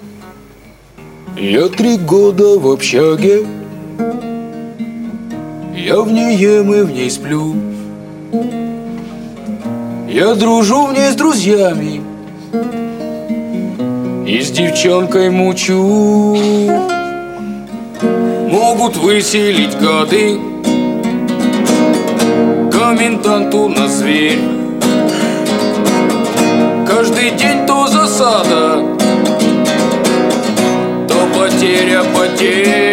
Я 3 года в общаге, я в ней ем и в ней сплю. Я дружу в ней с друзьями и с девчонкой мучу. Могут выселить гады, комендант у нас зверь. Каждый день то засада, то потеря потерь.